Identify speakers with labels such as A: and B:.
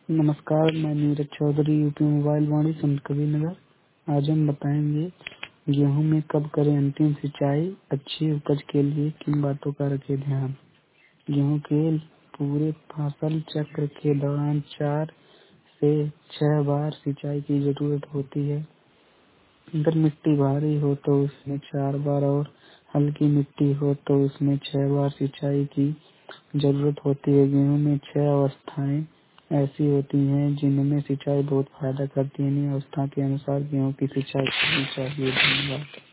A: नमस्कार, मैं Neeraj Chaudhary, UP mobile Vaani, Sant Kabir नगर। आज हम बताएंगे गेहूं में कब करें अंतिम सिंचाई, अच्छी उपज के लिए किन बातों का रखें ध्यान। गेहूं के पूरे फसल चक्र के दौरान 4 से 6 बार सिंचाई की जरूरत होती है। अगर मिट्टी भारी हो तो उसमें 4 बार और हल्की मिट्टी हो तो उसमें 6 बार सिंचाई की जरूरत होती है। गेहूं में 6 अवस्थाएं ऐसी होती हैं जिनमें सिंचाई बहुत फायदा करती है। इन अवस्था के अनुसार गेहूं की सिंचाई करनी चाहिए। धन्यवाद।